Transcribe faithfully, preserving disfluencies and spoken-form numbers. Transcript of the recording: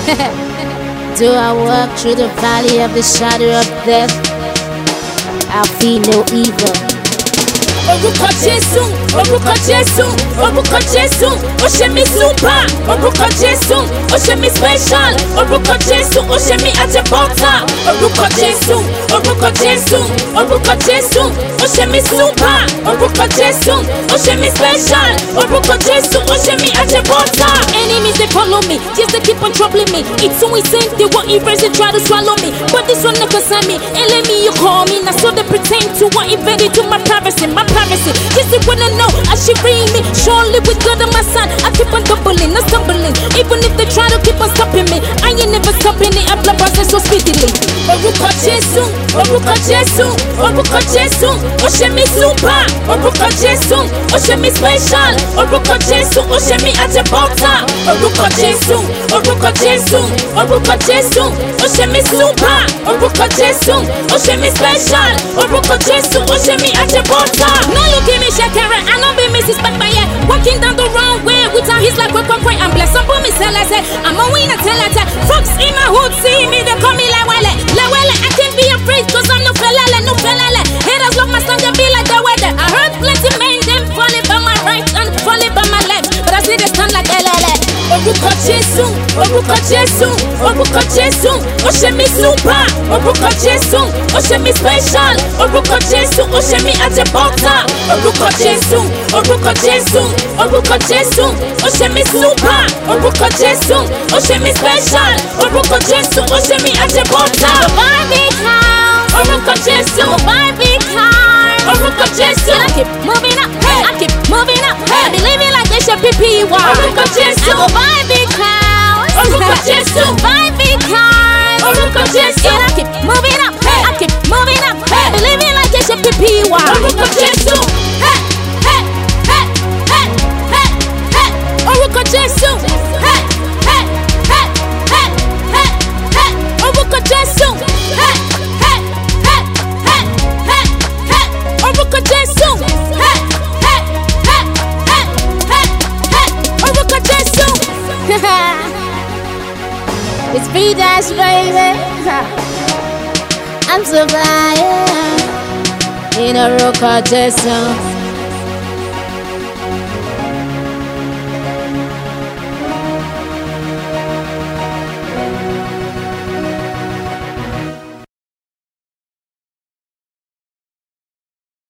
Do I walk through the valley of the shadow of death? I'll fear no evil. Orúkọ Jésù, orúkọ Jésù, orúkọ Jésù, ó ṣe mí super. Orúkọ Jésù, ó ṣe mí special. Orúkọ Jésù, ó ṣe mí àjẹbọ́tà. Orúkọ Jésù, orúkọ Jésù, orúkọ Jésù, ó ṣe mí super. Orúkọ Jésù, ó ṣe mí special. Orúkọ Jésù, ó ṣe mí àjẹbọ́tà. Enemies they follow me, yes they keep on troubling me. It's so insane they want erase and try to swallow me, but this one never concern me. And let me you call me, now so they pretend to want invade into my privacy, my privacy. Yes they wanna know, I should read me. Surely with God on my side, I keep on doubling, not stumbling. Even if they try to keep on stopping me, I ain't never stopping it. I blood process so speedily. Orúkọ Jésù, orúkọ Jésù, orúkọ Jésù, ó ṣe mí super. Orúkọ Jésù, ó ṣe mí special. Orúkọ Jésù, ó ṣe mí àjẹbọ́tà. Orúkọ Jésù, orúkọ Jésù, orúkọ Jésù, ó ṣe mí super. Orúkọ Jésù, ó ṣe mí special. Orúkọ Jésù, ó ṣe mí àjẹbọ́tà. No look at me shakera, I know be Missus Backfire. Walking down the wrong way without his like quick, quick, quick. I'm blessed up on me, tell I said, I'm a winner, tell I said. Folks in my hood see me, they call me La Welle. La Welle, I can't be afraid, cause I'm no felele, no felele. Haters love my song and be like the weather. I heard plenty men, them falling by my right and falling by my left. But I see they stand like L L A. Orúkọ Jésù, orúkọ Jésù, orúkọ Jésù, ó ṣe mí super. Orúkọ Jésù, ó ṣe mí special. Orúkọ Jésù, ó ṣe mí àjẹbọ́tà. Orúkọ Jésù, orúkọ Jésù, orúkọ Jésù, ó ṣe mí super. Orúkọ Jésù, ó ṣe mí special. Orúkọ Jésù, ó ṣe mí àjẹbọ́tà. Barbie house. Orúkọ Jésù, Barbie car. Orúkọ Jésù. And I keep moving up, hey. I keep moving up, hey. I be living like they should be P Y. Orúkọ Jésù. I go buy big house. Orúkọ Jésù. Buy big cars. Orúkọ Jésù. And I keep moving up, hey. I keep moving up, hey. I be living like they should be P Y. Orúkọ Jésù. Hey, hey, hey, hey, hey, hey. Orúkọ Jésù. Hey, hey, hey, hey, hey, hey. Orúkọ Jésù. Hey, hey, hey, hey, hey, hey. Orúkọ Jésù. Hey, hey, hey, hey, hey, hey. Orúkọ Jésù. It's B-Dash, baby. I'm so flying in a rock Jésù.